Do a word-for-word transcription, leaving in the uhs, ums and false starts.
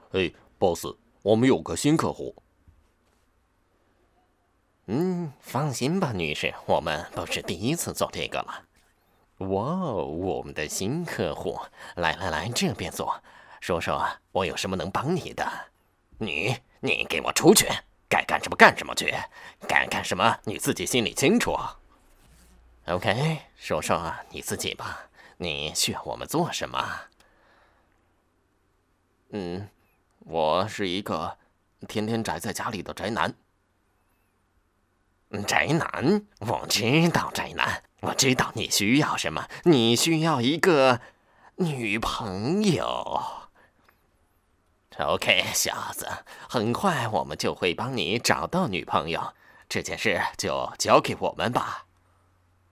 哎，boss，我们有个新客户。 嗯，放心吧，女士，我们不是第一次做这个了。哇哦，我们的新客户，来来来，这边坐，说说我有什么能帮你的。你，你给我出去，该干什么干什么去，该干什么你自己心里清楚。OK， 说说你自己吧，你需要我们做什么？ 嗯，我是一个天天宅在家里的宅男。 宅男，我知道宅男，我知道你需要什么，你需要一个女朋友。OK， 小子，很快我们就会帮你找到女朋友，这件事就交给我们吧。